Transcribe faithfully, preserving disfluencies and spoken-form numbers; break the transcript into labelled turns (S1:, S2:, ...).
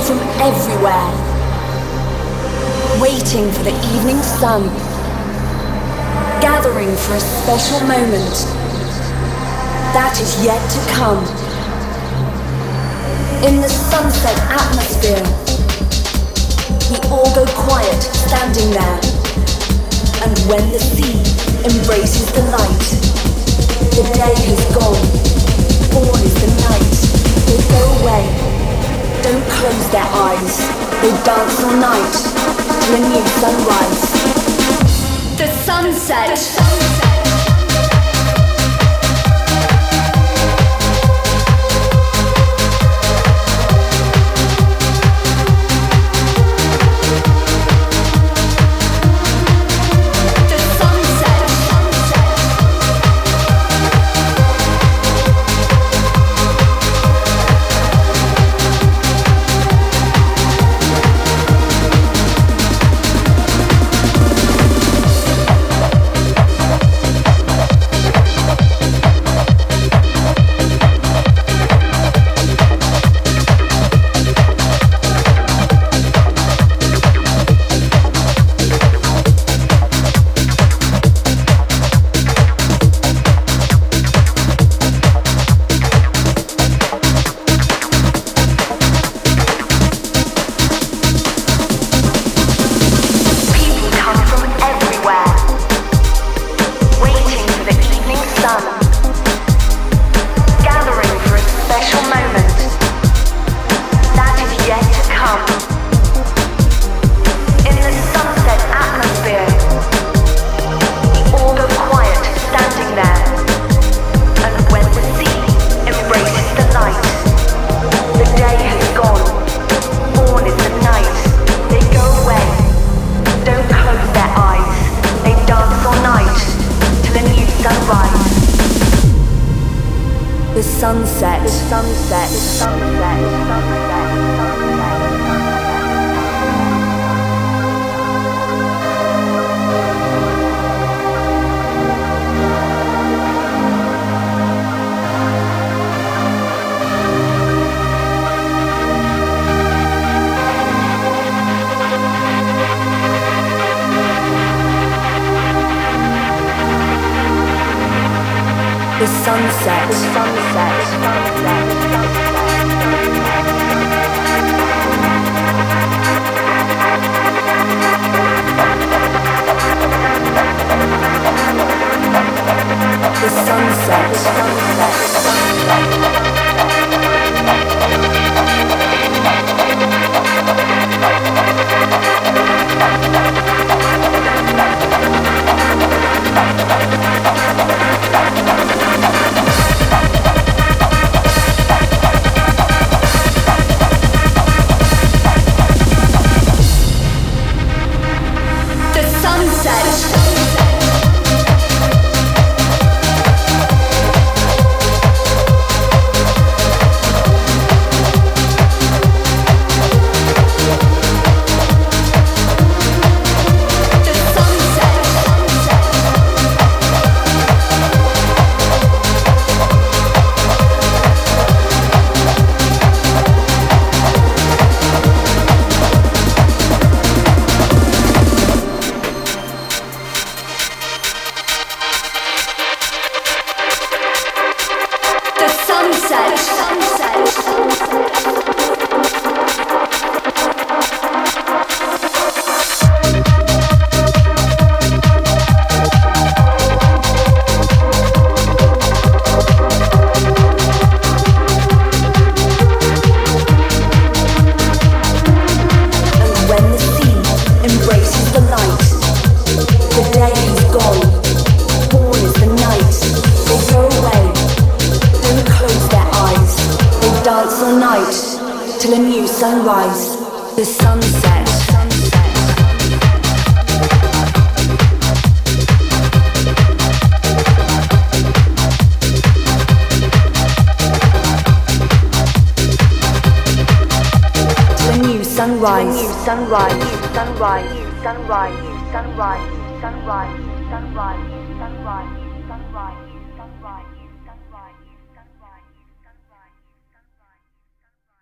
S1: from everywhere, waiting for the evening sun, gathering for a special moment that is yet to come. In the sunset atmosphere, we all go quiet, standing there. And when the sea embraces the light, the day has gone, born is the night. They go away, don't close their eyes. They dance all night till a new sunrise. The sunset. The sunset. Sunset, the sunset, the sunset, the sunset, the sunset, the sunset, the sunset, the sunset, the sunset, the sunset. Till a new sunrise, the sunset. Till a new sunrise, new sunrise, new sunrise, new sunrise, new sunrise, new sunrise, new sunrise, new sunrise, new sunrise, new sunrise.